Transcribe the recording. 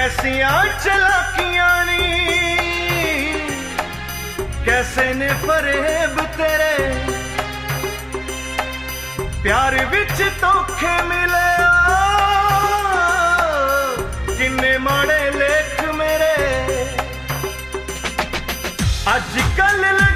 कैसियां चलाकियां नी, कैसे ने फरेब तेरे प्यार विच धोखे मिले, किन्ने माड़े लेख मेरे अज कल